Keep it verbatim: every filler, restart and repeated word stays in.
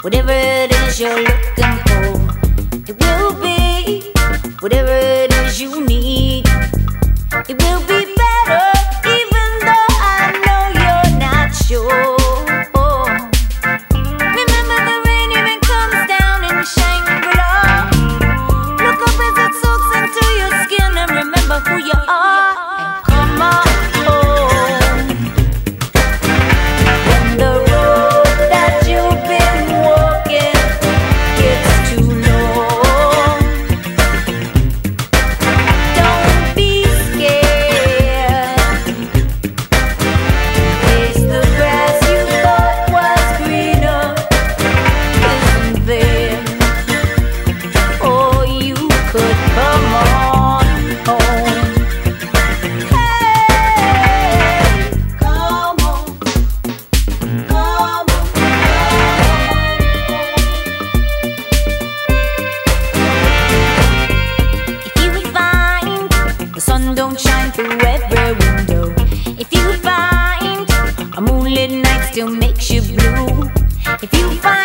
Whatever it is you're looking for, it will be. Whatever it is you need, it will be better, even though I know you're not sure. Remember the rain even comes down in Shangri-La. Look up as it soaks into your skin and remember who you are. And come on home. When the road that you've been walking gets too long, don't be scared. Face the grass you thought was greener isn't there. Or you could come on home. Hey, come on, come on, If you find the sun don't shine through every window, if you find a moonlit night still makes you blue, if you find